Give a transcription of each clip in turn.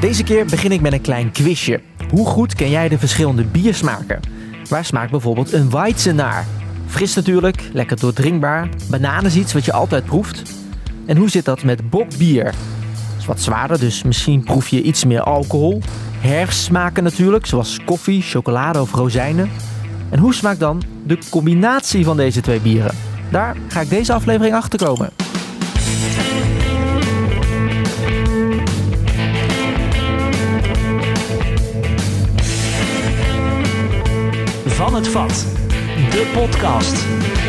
Deze keer begin ik met een klein quizje. Hoe goed ken jij de verschillende biersmaken? Waar smaakt bijvoorbeeld een Weizen naar? Fris natuurlijk, lekker doordrinkbaar. Banaan is iets wat je altijd proeft. En hoe zit dat met bokbier? Dat is wat zwaarder, dus misschien proef je iets meer alcohol. Herfstsmaken natuurlijk, zoals koffie, chocolade of rozijnen. En hoe smaakt dan de combinatie van deze twee bieren? Daar ga ik deze aflevering achter komen. Van het Vat, de podcast.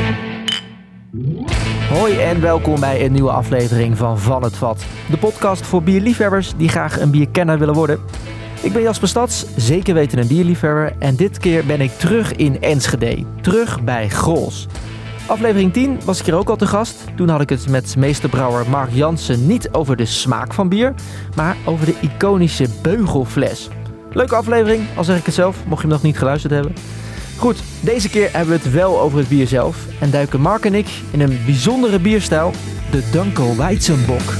Hoi en welkom bij een nieuwe aflevering van het Vat. De podcast voor bierliefhebbers die graag een bierkenner willen worden. Ik ben Jasper Stads, zeker weten een bierliefhebber. En dit keer ben ik terug in Enschede. Terug bij Grolsch. Aflevering 10 was ik hier ook al te gast. Toen had ik het met meesterbrouwer Mark Jansen niet over de smaak van bier, maar over de iconische beugelfles. Leuke aflevering, al zeg ik het zelf, mocht je hem nog niet geluisterd hebben. Goed, deze keer hebben we het wel over het bier zelf en duiken Mark en ik in een bijzondere bierstijl, de Dunkelweizenbock.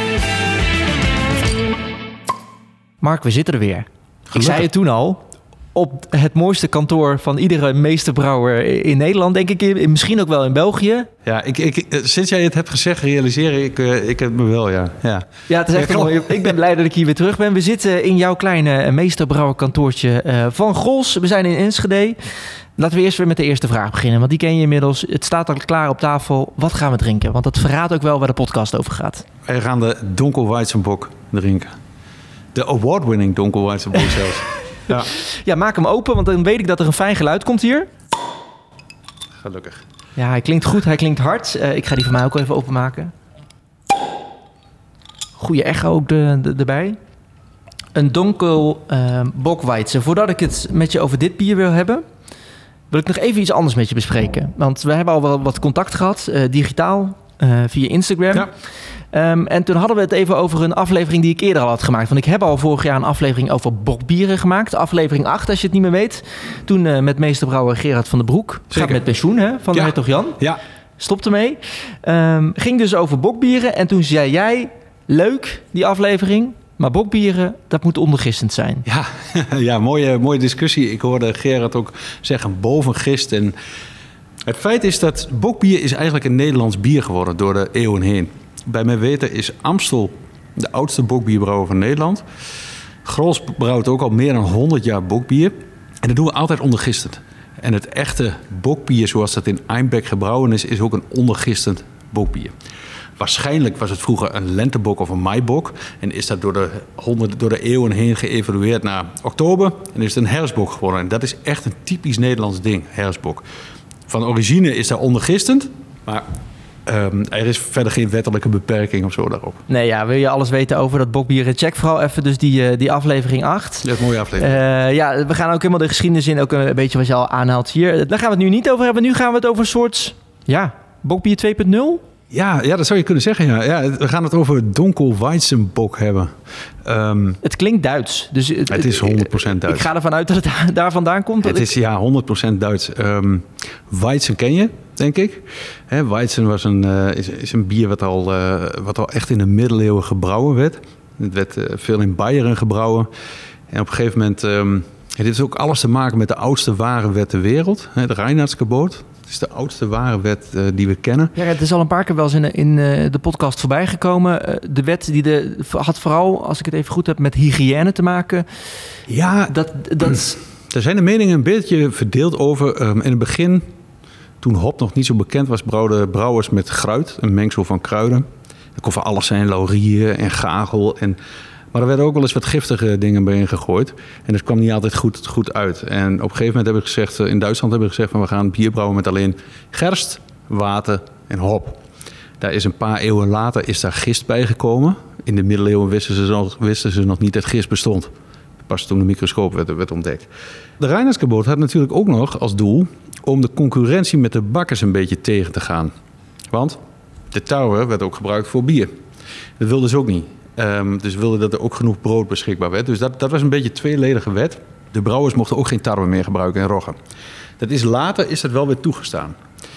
Mark, we zitten er weer. Gelukkig. Ik zei het toen al, op het mooiste kantoor van iedere meesterbrouwer in Nederland, denk ik, misschien ook wel in België. Ja, sinds jij het hebt gezegd, realiseer ik het me wel, ja. Ja, het is echt mooi. Ik ben blij dat ik hier weer terug ben. We zitten in jouw kleine meesterbrouwerkantoortje van Grolsch. We zijn in Enschede. Laten we eerst weer met de eerste vraag beginnen, want die ken je inmiddels. Het staat al klaar op tafel. Wat gaan we drinken? Want dat verraadt ook wel waar de podcast over gaat. Wij gaan de Dunkelweizenbock drinken. De award-winning Dunkelweizenbock zelfs. Ja, maak hem open, want dan weet ik dat er een fijn geluid komt hier. Gelukkig. Ja, hij klinkt goed, hij klinkt hard. Ik ga die van mij ook even openmaken. Goeie echo ook erbij. Een Dunkelweizen. Voordat ik het met je over dit bier wil hebben, wil ik nog even iets anders met je bespreken. Want we hebben al wel wat contact gehad, digitaal, via Instagram. Ja. En toen hadden we het even over een aflevering die ik eerder al had gemaakt. Want ik heb al vorig jaar een aflevering over bokbieren gemaakt. Aflevering 8, als je het niet meer weet. Toen met meesterbrouwer Gerard van den Broek. Zeker. Gaat met pensioen, hè, van de Hertog Jan. Ja. Stopte mee. Ging dus over bokbieren. En toen zei jij, leuk die aflevering, maar bokbieren, dat moet ondergistend zijn. Ja, mooie discussie. Ik hoorde Gerard ook zeggen bovengist. En het feit is dat bokbier is eigenlijk een Nederlands bier geworden door de eeuwen heen. Bij mijn weten is Amstel de oudste bokbierbrouwer van Nederland. Grolsch brouwt ook al meer dan 100 jaar bokbier. En dat doen we altijd ondergistend. En het echte bokbier zoals dat in Einbeck gebrouwen is ook een ondergistend bokbier. Waarschijnlijk was het vroeger een lentebok of een maibok. En is dat door de eeuwen heen geëvolueerd naar oktober. En is het een herfstbok geworden. En dat is echt een typisch Nederlands ding, herfstbok. Van origine is dat ondergistend, maar er is verder geen wettelijke beperking of zo daarop. Nee, ja, wil je alles weten over dat bokbier? Check vooral even dus die aflevering 8. Dat is een mooie aflevering. We gaan ook helemaal de geschiedenis in, ook een beetje wat je al aanhaalt hier. Daar gaan we het nu niet over hebben. Nu gaan we het over een soort, bokbier 2.0. Ja, dat zou je kunnen zeggen, ja. We gaan het over Dunkelweizenbock hebben. Het klinkt Duits. Dus het is 100% Duits. Ik ga ervan uit dat het daar vandaan komt. Het is 100% Duits. Weizen ken je, denk ik. Weizen is een bier wat al echt in de middeleeuwen gebrouwen werd. Het werd veel in Beieren gebrouwen. En op een gegeven moment, dit heeft ook alles te maken met de oudste ware wet ter wereld. De Reinhardtsgebot. Het is de oudste ware wet die we kennen. Ja, het is al een paar keer wel eens in de podcast voorbij gekomen. De wet die had vooral, als ik het even goed heb, met hygiëne te maken. Ja, daar zijn de meningen een beetje verdeeld over. In het begin, toen hop nog niet zo bekend was, brouwden brouwers met gruit, een mengsel van kruiden. Dat kon van alles zijn, laurier en gagel. Maar er werden ook wel eens wat giftige dingen bij gegooid. En dat kwam niet altijd goed uit. En op een gegeven moment hebben we gezegd, in Duitsland hebben we gezegd van we gaan bier brouwen met alleen gerst, water en hop. Daar is een paar eeuwen later is daar gist bijgekomen. In de middeleeuwen wisten ze nog niet dat gist bestond. Pas toen de microscoop werd ontdekt. De Reinhardtsgebot had natuurlijk ook nog als doel om de concurrentie met de bakkers een beetje tegen te gaan. Want de tarwe werd ook gebruikt voor bier. Dat wilden ze ook niet. Dus we wilden dat er ook genoeg brood beschikbaar werd. Dus dat was een beetje een tweeledige wet. De brouwers mochten ook geen tarwe meer gebruiken en rogge. Later is dat wel weer toegestaan.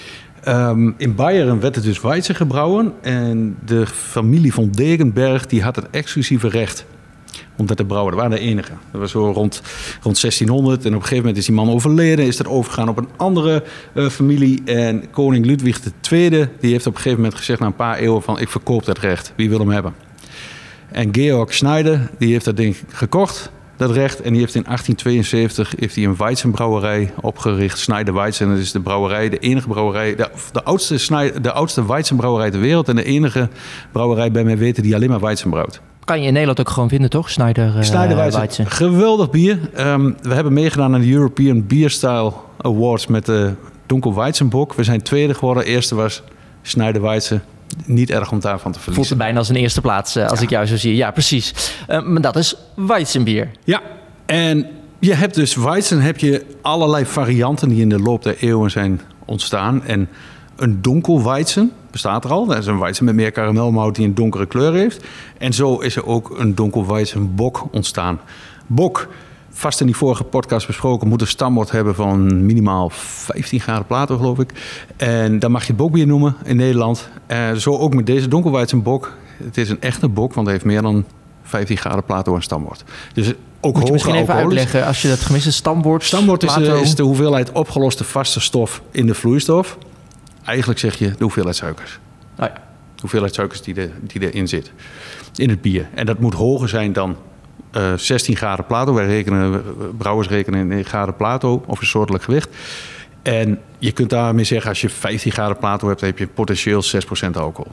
In Beieren werd het dus Weizen gebrouwen. En de familie von Degenberg die had het exclusieve recht Omdat de brouwer, dat waren de enige. Dat was zo rond 1600. En op een gegeven moment is die man overleden. Is dat overgegaan op een andere familie. En koning Ludwig II, die heeft op een gegeven moment gezegd na een paar eeuwen van ik verkoop dat recht. Wie wil hem hebben? En Georg Schneider, die heeft dat ding gekocht, dat recht. En die heeft in 1872 een Weizenbrouwerij opgericht. Schneider Weizen, dat is de brouwerij, de enige brouwerij, de oudste Weizenbrouwerij ter wereld. En de enige brouwerij bij mij weten die alleen maar Weizen brouwt. Kan je in Nederland ook gewoon vinden, toch? Schneider Weizen. Geweldig bier. We hebben meegedaan aan de European Beer Style Awards met de Dunkel Weizenbock. We zijn tweede geworden. Eerste was Schneider Weizen. Niet erg om daarvan te verliezen. Voelt het bijna als een eerste plaats, als ik jou zo zie. Ja, precies. Maar dat is Weizenbier. Ja, en je hebt dus Weizen, heb je allerlei varianten die in de loop der eeuwen zijn ontstaan. En een donkel Weizen bestaat er al. Dat is een Weizen met meer karamelmout die een donkere kleur heeft. En zo is er ook een donkel Weizenbock ontstaan. Bok, vast in die vorige podcast besproken, moet een stamwoord hebben van minimaal 15 graden Plato, geloof ik. En dan mag je bokbier noemen in Nederland. Zo ook met deze donkelweizenbok. Het is een echte bok, want hij heeft meer dan 15 graden Plato aan stamwoord. Dus ook moet je misschien even uitleggen als je dat gemiste stamwoord... Stamwoord is de hoeveelheid opgeloste vaste stof in de vloeistof. Eigenlijk zeg je de hoeveelheid suikers. Oh ja. De hoeveelheid suikers die erin zit. In het bier. En dat moet hoger zijn dan 16 graden Plato. Brouwers rekenen in graden Plato of een soortelijk gewicht. En je kunt daarmee zeggen, als je 15 graden Plato hebt, dan heb je potentieel 6% alcohol.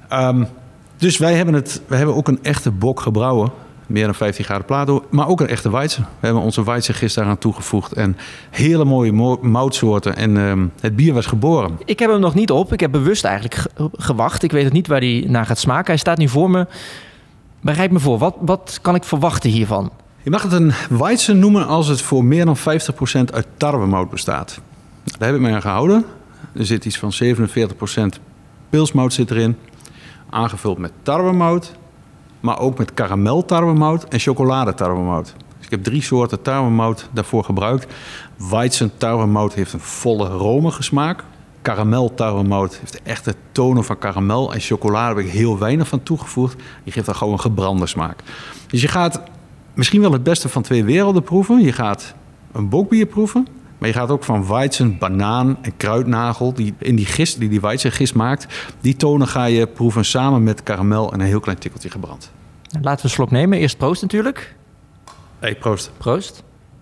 Dus wij hebben ook een echte bok gebrouwen. Meer dan 15 graden Plato, maar ook een echte Weizen. We hebben onze Weizengist daaraan toegevoegd. En hele mooie moutsoorten. En het bier was geboren. Ik heb hem nog niet op. Ik heb bewust eigenlijk gewacht. Ik weet het niet waar hij naar gaat smaken. Hij staat nu voor me. Bereid me voor, wat kan ik verwachten hiervan? Je mag het een Weizen noemen als het voor meer dan 50% uit tarwemout bestaat. Daar heb ik me aan gehouden. Er zit iets van 47% pilsmout zit erin. Aangevuld met tarwemout. Maar ook met karameltarwemout en chocoladetarwemout. Dus ik heb 3 soorten tarwemout daarvoor gebruikt. Weizen tarwemout heeft een volle romige smaak. Karameltarwemout heeft de echte tonen van karamel. En chocolade heb ik heel weinig van toegevoegd. Die geeft dan gewoon een gebrande smaak. Dus je gaat misschien wel het beste van 2 werelden proeven. Je gaat een bokbier proeven. Maar je gaat ook van Weizen, banaan en kruidnagel, die in die gist, die Weizengist maakt, die tonen ga je proeven samen met karamel en een heel klein tikkeltje gebrand. Laten we een slok nemen. Eerst proost natuurlijk. Hey, proost. Proost.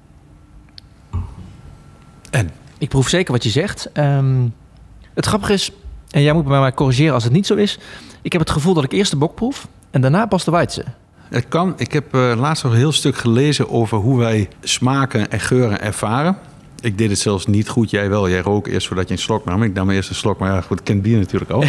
En? Ik proef zeker wat je zegt. Het grappige is, en jij moet me maar corrigeren als het niet zo is, ik heb het gevoel dat ik eerst de bok proef en daarna pas de Weizen. Het kan. Ik heb laatst nog een heel stuk gelezen over hoe wij smaken en geuren ervaren. Ik deed het zelfs niet goed. Jij wel. Jij rook eerst voordat je een slok nam. Ik nam eerst een slok, maar ja, goed, ik ken bier natuurlijk al.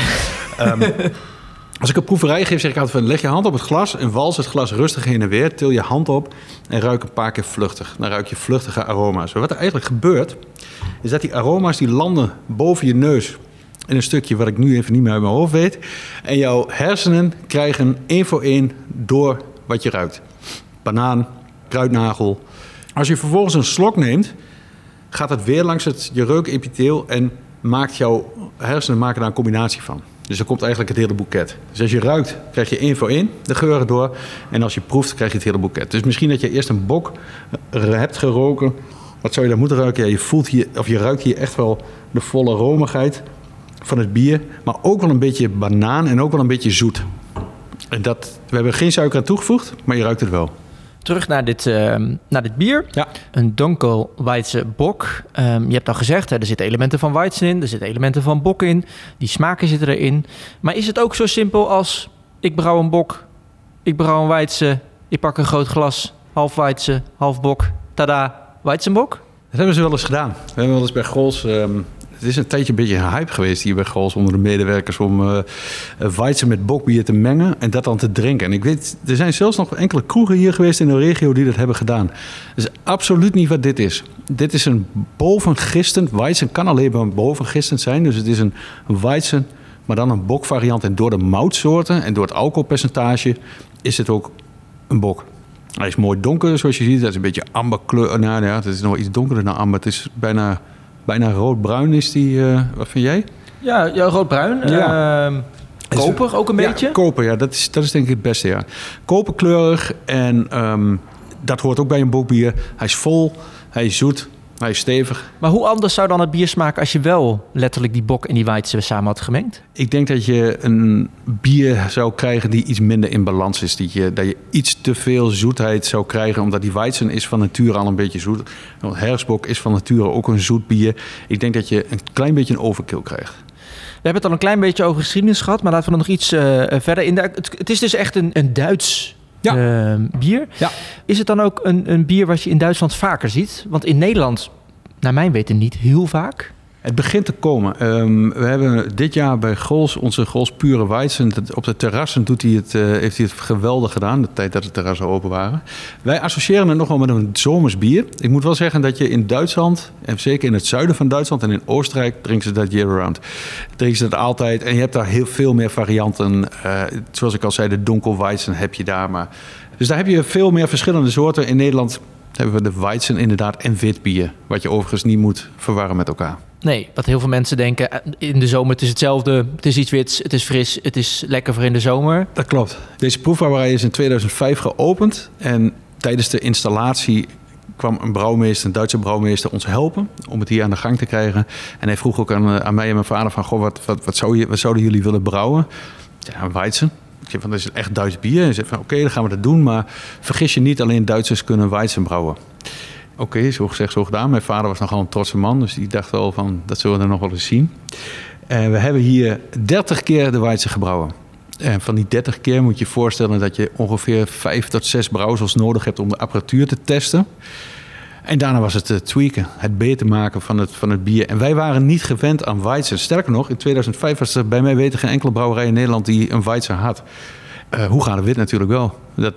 Als ik een proeverij geef, zeg ik altijd van leg je hand op het glas en wals het glas rustig heen en weer. Til je hand op en ruik een paar keer vluchtig. Dan ruik je vluchtige aroma's. Maar wat er eigenlijk gebeurt, is dat die aroma's die landen boven je neus in een stukje wat ik nu even niet meer uit mijn hoofd weet. En jouw hersenen krijgen 1 voor 1 door wat je ruikt. Banaan, kruidnagel. Als je vervolgens een slok neemt, gaat het weer langs je reukepitheel en jouw hersenen maken daar een combinatie van. Dus er komt eigenlijk het hele boeket. Dus als je ruikt, krijg je 1 voor 1 de geuren door. En als je proeft, krijg je het hele boeket. Dus misschien dat je eerst een bok hebt geroken. Wat zou je dan moeten ruiken? Ja, je voelt hier, of je ruikt hier echt wel de volle romigheid van het bier. Maar ook wel een beetje banaan en ook wel een beetje zoet. En we hebben geen suiker aan toegevoegd, maar je ruikt het wel. Terug naar dit bier. Ja. Een donkel Weizenbock. Je hebt al gezegd, er zitten elementen van Weizen in. Er zitten elementen van bok in. Die smaken zitten erin. Maar is het ook zo simpel als ik brouw een bok, ik brouw een Weizen, ik pak een groot glas, half Weizen, half bok, tada, Weizenbock? Dat hebben ze wel eens gedaan. We hebben wel eens bij Grols. Het is een tijdje een beetje een hype geweest hier bij Grols onder de medewerkers om Weizen met bokbier te mengen en dat dan te drinken. En ik weet, er zijn zelfs nog enkele kroegen hier geweest in de regio die dat hebben gedaan. Dat is absoluut niet wat dit is. Dit is een bovengistend. Weizen kan alleen maar bovengistend zijn. Dus het is een Weizen, maar dan een bokvariant. En door de moutsoorten en door het alcoholpercentage is het ook een bok. Hij is mooi donker, zoals je ziet. Dat is een beetje amberkleur. Nou ja, het is nog iets donkerder dan amber. Het is bijna roodbruin is die. Wat vind jij? Ja, roodbruin. Ja. koper ook een beetje? Koper, ja. Dat is denk ik het beste, ja. Koperkleurig en dat hoort ook bij een bokbier. Hij is vol, hij is zoet, hij is stevig. Maar hoe anders zou dan het bier smaken als je wel letterlijk die bok en die weizen samen had gemengd? Ik denk dat je een bier zou krijgen die iets minder in balans is. Dat je iets te veel zoetheid zou krijgen, omdat die weizen is van nature al een beetje zoet. Want herfstbok is van nature ook een zoet bier. Ik denk dat je een klein beetje een overkill krijgt. We hebben het al een klein beetje over geschiedenis gehad, maar laten we er nog iets verder in. Het is dus echt een Duits bier. Ja. Is het dan ook een bier wat je in Duitsland vaker ziet? Want in Nederland, naar mijn weten, niet heel vaak. Het begint te komen. We hebben dit jaar bij Gols, onze Gols Pure Weizen, op de terrassen heeft hij het geweldig gedaan, de tijd dat de terrassen open waren. Wij associëren het nogal met een zomers bier. Ik moet wel zeggen dat je in Duitsland, en zeker in het zuiden van Duitsland en in Oostenrijk, drinken ze dat year-round. Drinken ze dat altijd en je hebt daar heel veel meer varianten. Zoals ik al zei, de Dunkelweizen heb je daar. Dus daar heb je veel meer verschillende soorten. In Nederland hebben we de Weizen inderdaad en wit bier, wat je overigens niet moet verwarren met elkaar. Nee, wat heel veel mensen denken, in de zomer het is hetzelfde. Het is iets wits, het is fris, het is lekker voor in de zomer. Dat klopt. Deze proefbrouwerij is in 2005 geopend. En tijdens de installatie kwam een Duitse brouwmeester, ons helpen om het hier aan de gang te krijgen. En hij vroeg ook aan mij en mijn vader van, goh, wat zouden jullie willen brouwen? Ja, een Weizen. Ik zei van, dat is een echt Duits bier. En hij zei van, oké, dan gaan we dat doen. Maar vergis je niet, alleen Duitsers kunnen Weizen brouwen. Oké, zo gezegd, zo gedaan. Mijn vader was nogal een trotse man, dus die dacht wel van, dat zullen we er nog wel eens zien. En we hebben hier 30 keer de Weizen gebrouwen. En van die 30 keer moet je je voorstellen dat je ongeveer 5 tot 6 brouwsels nodig hebt om de apparatuur te testen. En daarna was het tweaken, het beter maken van het bier. En wij waren niet gewend aan Weizen. Sterker nog, in 2005 was er bij mij weten geen enkele brouwerij in Nederland die een Weizen had. Hoegaarden Wit natuurlijk wel.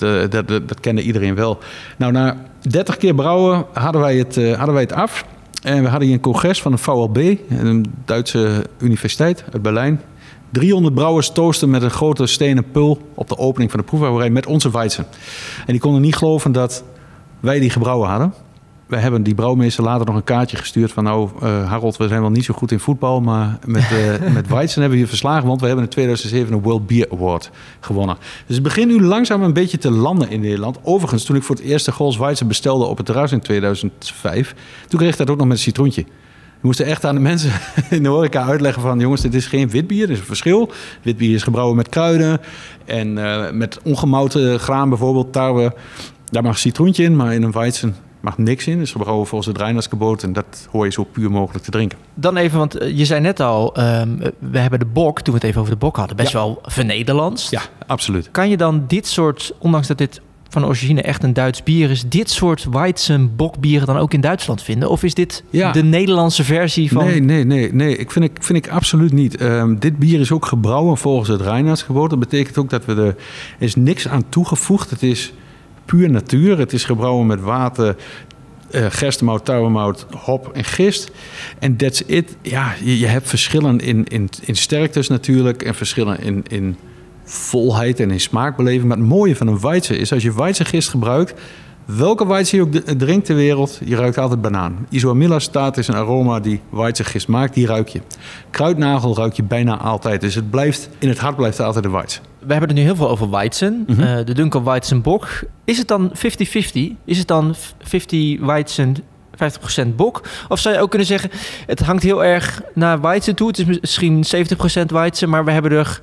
Dat kende iedereen wel. Nou, na 30 keer brouwen hadden wij het af. En we hadden hier een congres van de VLB, een Duitse universiteit uit Berlijn. 300 brouwers toosten met een grote stenen pul op de opening van de proefbrouwerij met onze Weizen. En die konden niet geloven dat wij die gebrouwen hadden. Wij hebben die brouwmeester later nog een kaartje gestuurd van, Harold, we zijn wel niet zo goed in voetbal, maar met Weizen hebben we je verslagen, want we hebben in 2007 een World Beer Award gewonnen. Dus het begint nu langzaam een beetje te landen in Nederland. Overigens, toen ik voor het eerst de Gols Weizen bestelde op het terras in 2005, toen kreeg ik dat ook nog met een citroentje. We moesten echt aan de mensen in de horeca uitleggen van, jongens, dit is geen wit bier, dit is een verschil. Wit bier is gebrouwen met kruiden en met ongemouten graan, bijvoorbeeld tarwe. Daar mag citroentje in, maar in een Weizen mag niks in. Dus gebrouwen volgens het Reinhardtsgebot en dat hoor je zo puur mogelijk te drinken. Dan even, want je zei net al, we hebben de bok, toen we het even over de bok hadden, best wel vernederlandst. Ja, absoluut. Kan je dan dit soort, ondanks dat dit van origine echt een Duits bier is, dit soort Weizen bokbieren dan ook in Duitsland vinden? Of is dit de Nederlandse versie van? Nee. Vind ik absoluut niet. Dit bier is ook gebrouwen volgens het Reinhardtsgebot. Dat betekent ook dat er is niks aan toegevoegd. Het is puur natuur. Het is gebrouwen met water, gerstemout, tarwemout, hop en gist. En that's it. Ja, je hebt verschillen in sterktes natuurlijk en verschillen in volheid en in smaakbeleving. Maar het mooie van een Weizen is, als je Weizengist gebruikt, welke Weizen je ook drinkt ter wereld, je ruikt altijd banaan. Isoamylastaat is een aroma die Weizengist maakt, die ruik je. Kruidnagel ruik je bijna altijd. Dus in het hart blijft altijd de Weizen. We hebben het nu heel veel over Weizen, de Dunkelweizen bok. Is het dan 50-50? Is het dan 50 Weizen, 50% bok? Of zou je ook kunnen zeggen, het hangt heel erg naar Weizen toe. Het is misschien 70% Weizen, maar we hebben er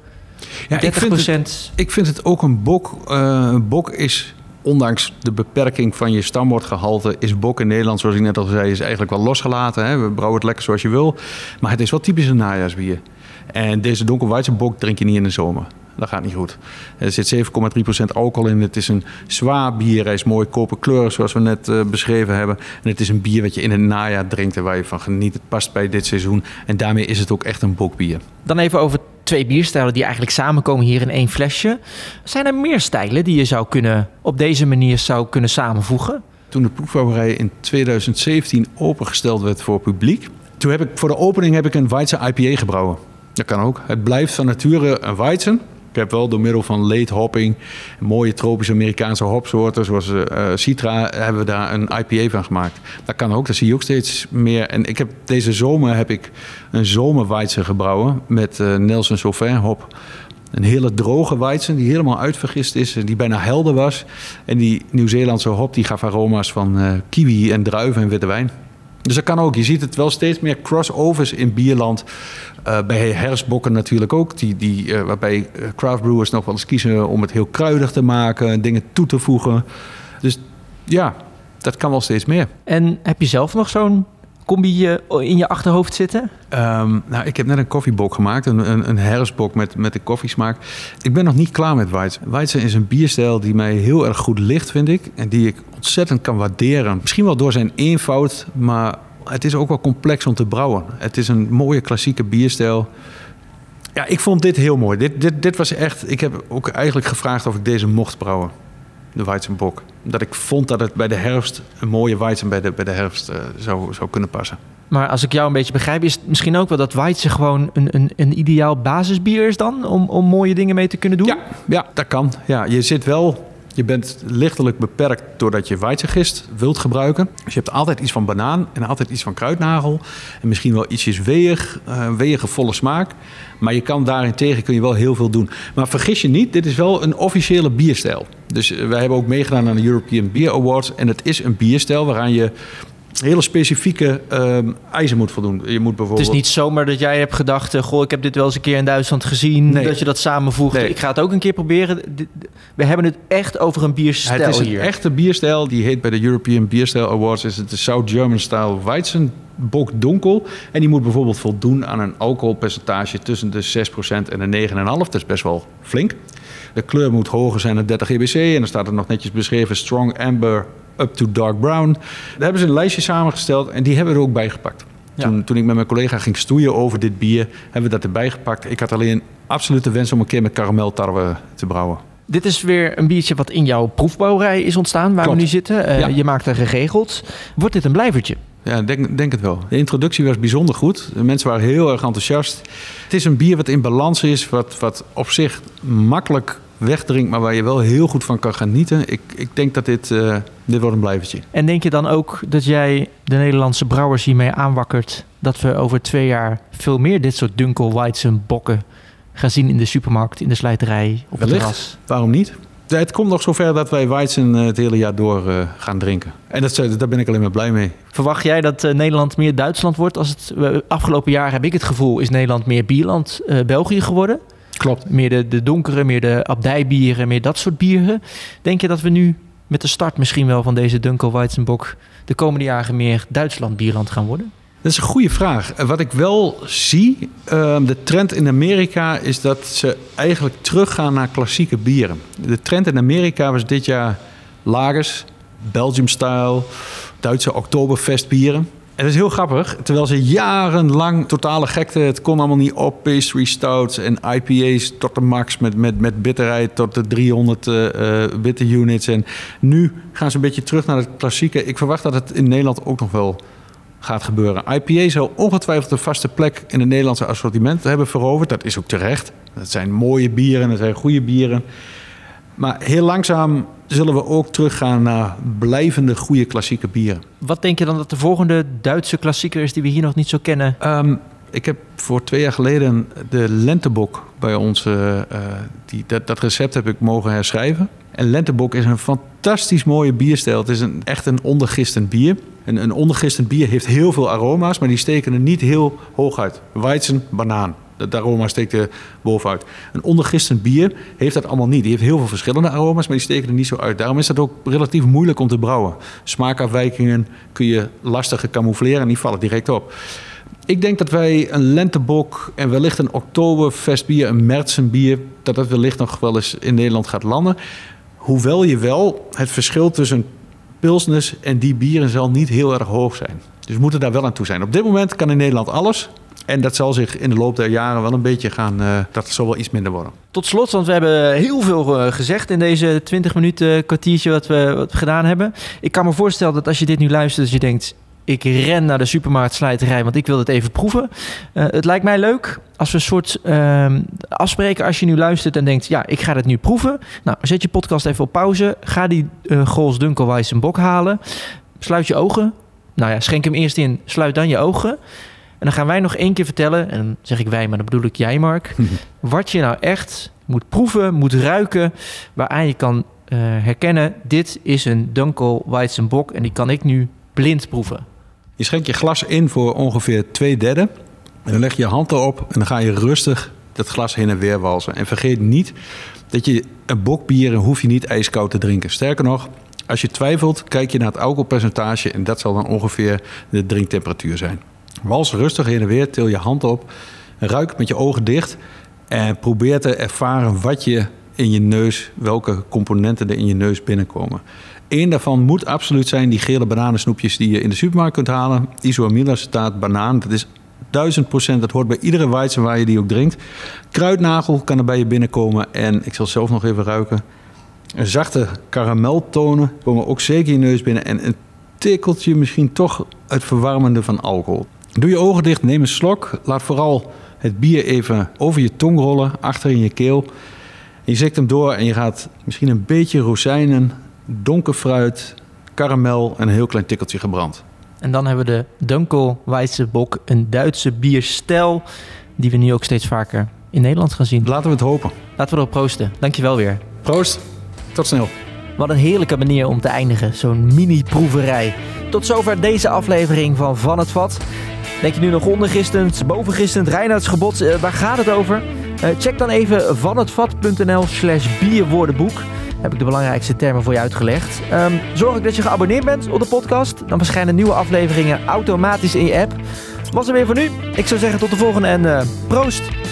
30%. Ik vind het ook een bok. Bok is, ondanks de beperking van je stamwoordgehalte, is bok in Nederland, zoals ik net al zei, is eigenlijk wel losgelaten. Hè? We brouwen het lekker zoals je wil. Maar het is wel typisch een najaarsbier. En deze Dunkelweizen bok drink je niet in de zomer. Dat gaat niet goed. Er zit 7,3% alcohol in. Het is een zwaar bier. Hij is mooi koperkleurig, zoals we net beschreven hebben. En het is een bier wat je in het najaar drinkt en waar je van geniet. Het past bij dit seizoen. En daarmee is het ook echt een bokbier. Dan even over 2 bierstijlen die eigenlijk samenkomen hier in 1 flesje. Zijn er meer stijlen die je op deze manier zou kunnen samenvoegen? Toen de proefbrouwerij in 2017 opengesteld werd voor publiek, toen heb ik voor de opening een Weizen IPA gebrouwen. Dat kan ook. Het blijft van nature een Weizen. Ik heb wel door middel van late hopping, mooie tropische Amerikaanse hopsoorten zoals Citra, hebben we daar een IPA van gemaakt. Dat kan ook, dat zie je ook steeds meer. En deze zomer heb ik een zomerweizen gebrouwen met Nelson Sauvin hop. Een hele droge Weizen die helemaal uitvergist is. Die bijna helder was. En die Nieuw-Zeelandse hop die gaf aroma's van kiwi en druiven en witte wijn. Dus dat kan ook. Je ziet het wel steeds meer crossovers in bierland. Bij herfstbokken natuurlijk ook. Waarbij craft brewers nog wel eens kiezen om het heel kruidig te maken. Dingen toe te voegen. Dus ja, dat kan wel steeds meer. En heb je zelf nog zo'n combi in je achterhoofd zitten? Ik heb net een koffiebok gemaakt. Een herfstbok met een koffiesmaak. Ik ben nog niet klaar met Weizen. Weizen is een bierstijl die mij heel erg goed ligt, vind ik. En die ik ontzettend kan waarderen. Misschien wel door zijn eenvoud, maar het is ook wel complex om te brouwen. Het is een mooie klassieke bierstijl. Ja, ik vond dit heel mooi. Dit was echt... Ik heb ook eigenlijk gevraagd of ik deze mocht brouwen. De Weizenbok. Dat ik vond dat het bij de herfst... een mooie Weizen bij de herfst zou kunnen passen. Maar als ik jou een beetje begrijp... is het misschien ook wel dat Weizen gewoon een ideaal basisbier is dan? Om mooie dingen mee te kunnen doen? Ja, dat kan. Ja, je bent lichtelijk beperkt doordat je Weizengist wilt gebruiken. Dus je hebt altijd iets van banaan en altijd iets van kruidnagel. En misschien wel ietsjes weeige volle smaak. Maar je kan daarentegen kun je wel heel veel doen. Maar vergis je niet, dit is wel een officiële bierstijl. Dus wij hebben ook meegedaan aan de European Beer Awards. En het is een bierstijl waaraan je hele specifieke eisen moet voldoen. Je moet bijvoorbeeld... Het is niet zomaar dat jij hebt gedacht... ik heb dit wel eens een keer in Duitsland gezien... Nee. Dat je dat samenvoegt. Nee. Ik ga het ook een keer proberen. We hebben het echt over een bierstijl hier. Het is een echte bierstijl. Die heet bij de European Beer Style Awards... is het de South German Style Weizenbock Dunkel. En die moet bijvoorbeeld voldoen aan een alcoholpercentage... tussen de 6% en de 9,5%. Dat is best wel flink. De kleur moet hoger zijn dan 30 GBC. En dan staat er nog netjes beschreven... Strong Amber... up to dark brown. Daar hebben ze een lijstje samengesteld en die hebben we er ook bijgepakt. Ja. Toen ik met mijn collega ging stoeien over dit bier, hebben we dat erbij gepakt. Ik had alleen absolute wens om een keer met karameltarwe te brouwen. Dit is weer een biertje wat in jouw proefbrouwerij is ontstaan, waar we nu zitten. Je maakt er geregeld. Wordt dit een blijvertje? Ja, denk het wel. De introductie was bijzonder goed. De mensen waren heel erg enthousiast. Het is een bier wat in balans is, wat op zich makkelijk wegdrinkt, maar waar je wel heel goed van kan genieten. Ik denk dat dit wordt een blijvertje. En denk je dan ook dat jij de Nederlandse brouwers hiermee aanwakkert dat we over 2 jaar veel meer dit soort Dunkelweizenbokken gaan zien in de supermarkt, in de slijterij, op het terras? Waarom niet? Het komt nog zover dat wij Weizen het hele jaar door gaan drinken. En daar ben ik alleen maar blij mee. Verwacht jij dat Nederland meer Duitsland wordt? Afgelopen jaar heb ik het gevoel, is Nederland meer bierland België geworden? Klopt. Meer de donkere, meer de abdijbieren, meer dat soort bieren. Denk je dat we nu met de start misschien wel van deze Dunkelweizenbock de komende jaren meer Duitsland bierland gaan worden? Dat is een goede vraag. Wat ik wel zie, de trend in Amerika is dat ze eigenlijk teruggaan naar klassieke bieren. De trend in Amerika was dit jaar lagers, Belgium style, Duitse Oktoberfestbieren. En dat is heel grappig, terwijl ze jarenlang totale gekte, het kon allemaal niet op, pastry stouts en IPA's tot de max met bitterheid tot de 300 witte units. En nu gaan ze een beetje terug naar het klassieke. Ik verwacht dat het in Nederland ook nog wel gaat gebeuren. IPA zal ongetwijfeld een vaste plek in het Nederlandse assortiment hebben veroverd. Dat is ook terecht. Dat zijn mooie bieren, dat zijn goede bieren. Maar heel langzaam zullen we ook teruggaan naar blijvende goede klassieke bieren. Wat denk je dan dat de volgende Duitse klassieker is die we hier nog niet zo kennen? Ik heb voor 2 jaar geleden de Lentebok bij ons... dat recept heb ik mogen herschrijven. En Lentebok is een fantastisch mooie bierstijl. Het is echt een ondergistend bier. Een ondergistend bier heeft heel veel aroma's, maar die steken er niet heel hoog uit. Weizen, banaan. Dat aroma steekt er bovenuit. Een ondergistend bier heeft dat allemaal niet. Die heeft heel veel verschillende aroma's, maar die steken er niet zo uit. Daarom is dat ook relatief moeilijk om te brouwen. Smaakafwijkingen kun je lastig camoufleren en die vallen direct op. Ik denk dat wij een Lentebok en wellicht een Oktoberfestbier, een Märzenbier, dat wellicht nog wel eens in Nederland gaat landen. Hoewel je wel het verschil tussen pilsners en die bieren zal niet heel erg hoog zijn. Dus we moeten daar wel aan toe zijn. Op dit moment kan in Nederland alles. En dat zal zich in de loop der jaren wel een beetje gaan... dat zal wel iets minder worden. Tot slot, want we hebben heel veel gezegd in deze 20 minuten kwartiertje wat we gedaan hebben. Ik kan me voorstellen dat als je dit nu luistert, dat je denkt, ik ren naar de supermarkt slijterij, want ik wil het even proeven. Het lijkt mij leuk als we een soort afspreken als je nu luistert en denkt, ja, ik ga het nu proeven. Nou, zet je podcast even op pauze. Ga die Grols Dunkelweizenbock halen. Sluit je ogen. Nou ja, schenk hem eerst in. Sluit dan je ogen. En dan gaan wij nog 1 keer vertellen, en dan zeg ik wij, maar dan bedoel ik jij, Mark, wat je nou echt moet proeven, moet ruiken, waaraan je kan herkennen, dit is een Dunkel Weizenbock en die kan ik nu blind proeven. Je schenkt je glas in voor ongeveer 2/3. En dan leg je je hand erop en dan ga je rustig dat glas heen en weer walsen. En vergeet niet dat je een bokbier hoef je niet ijskoud te drinken. Sterker nog, als je twijfelt, kijk je naar het alcoholpercentage en dat zal dan ongeveer de drinktemperatuur zijn. Wals rustig heen en weer, til je hand op, ruik met je ogen dicht en probeer te ervaren wat je in je neus, welke componenten er in je neus binnenkomen. Eén daarvan moet absoluut zijn die gele bananensnoepjes die je in de supermarkt kunt halen. Isoamylacetaat, banaan, dat is 1000%, dat hoort bij iedere weizen waar je die ook drinkt. Kruidnagel kan er bij je binnenkomen en ik zal zelf nog even ruiken. Een zachte karameltonen komen ook zeker je neus binnen en een tikkeltje misschien toch het verwarmende van alcohol. Doe je ogen dicht, neem een slok. Laat vooral het bier even over je tong rollen, achter in je keel. Je slikt hem door en je gaat misschien een beetje rozijnen, donker fruit, karamel en een heel klein tikkeltje gebrand. En dan hebben we de Dunkel Weizenbock, een Duitse bierstijl die we nu ook steeds vaker in Nederland gaan zien. Laten we het hopen. Laten we erop proosten. Dankjewel weer. Proost. Tot snel. Wat een heerlijke manier om te eindigen, zo'n mini-proeverij. Tot zover deze aflevering van het Vat. Denk je nu nog ondergistend, bovengistend, Reinhardtsgebod, waar gaat het over? Check dan even vanhetvat.nl/bierwoordenboek. Heb ik de belangrijkste termen voor je uitgelegd. Zorg ook dat je geabonneerd bent op de podcast. Dan verschijnen nieuwe afleveringen automatisch in je app. Was er weer voor nu. Ik zou zeggen tot de volgende en proost!